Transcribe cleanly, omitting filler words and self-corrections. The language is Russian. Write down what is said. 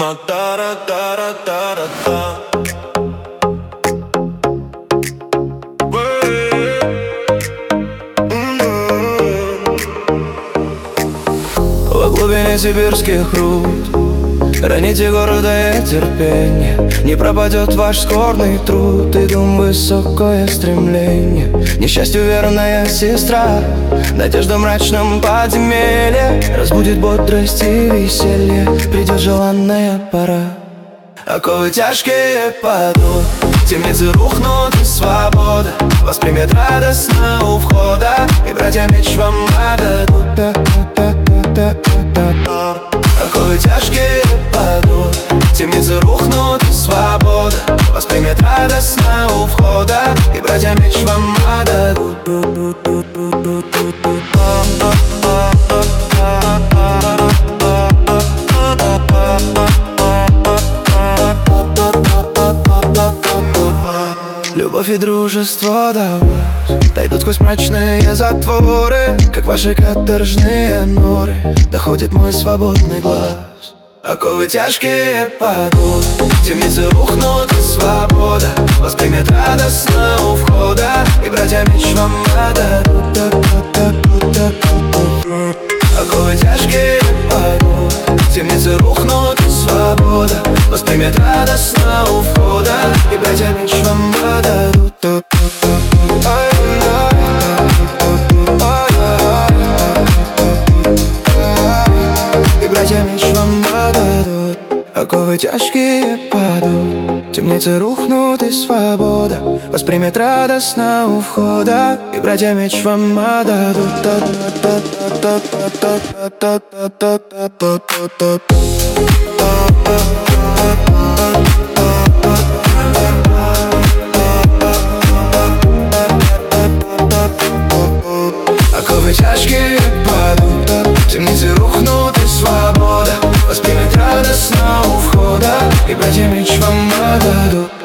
Ма-тара-тара-тара-та. Во глубине сибирских руд раните гордое терпение. Не пропадет ваш скорбный труд и дум высокое стремление. Несчастью верная сестра, надежда в мрачном подземелье разбудит бодрость и веселье. Придет желанная пора, оковы тяжкие падут, темницы рухнут и свобода воспримет радостно у входа, и братья меч вам отдадут. Оковы тяжкие падут, темницы рухнут и свобода воспримет радостно у входа, и братья меч вам отдадут. Любовь и дружество до вас дойдут сквозь мрачные затворы, как ваши каторжные норы доходит мой свободный глаз. Оковы тяжкие падут, темницы рухнут и свобода воспримет радостно у входа, и братья меч вам отдадут. Оковы тяжкие падут, темницы рухнут и свобода воспримет радостно у входа, и братья меч вам отдадут. И братья меч вам отдадут. Оковы тяжкие падут, темницы рухнут и свобода воспримет радостно у входа, и братья меч вам отдадут. Оковы тяжкие падут, темницы рухнут и свобода воспримет радостно у входа, и братья меч вам отдадут.